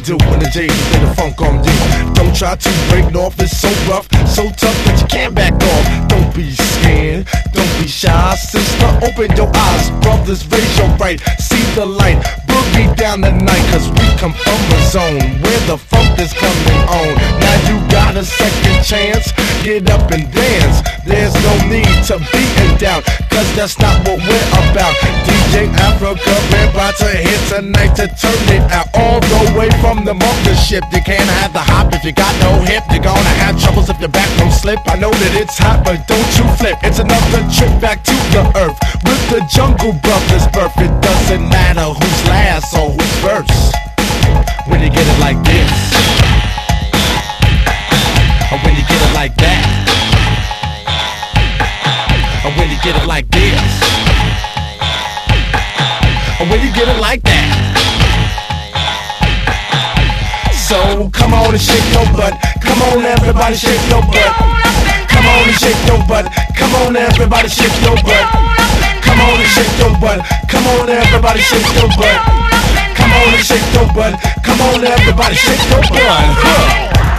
do when the J's play the funk on D. Don't try to break north, it's so rough, so tough that you can't back off. Don't be scared, don't be shy, sister, open your eyes. Brothers, raise your right, see the light. Boogie down the night, cause we come from a zone where the funk is coming on. Now you got a second chance, get up and dance. There's no need to be in doubt, cause that's not what we're about. DJ Africa, we're about to hit tonight to turn it out. All the way from the mothership. You can't have the hop if you got no hip. You're gonna have troubles if your back don't slip. I know that it's hot, but don't you flip. It's another trip back to the earth with the Jungle Brothers birth. It doesn't matter who's last or who's first when you get it like this, or when you get it like that, or when you get it like this, or when you get it like that. So come on and shake your butt. Come on everybody shake your butt. Come on and shake your butt. Come on everybody shake your butt. Come on and shake your butt. Come on everybody shake your butt. Come on and shake your butt. Come on everybody shake your butt.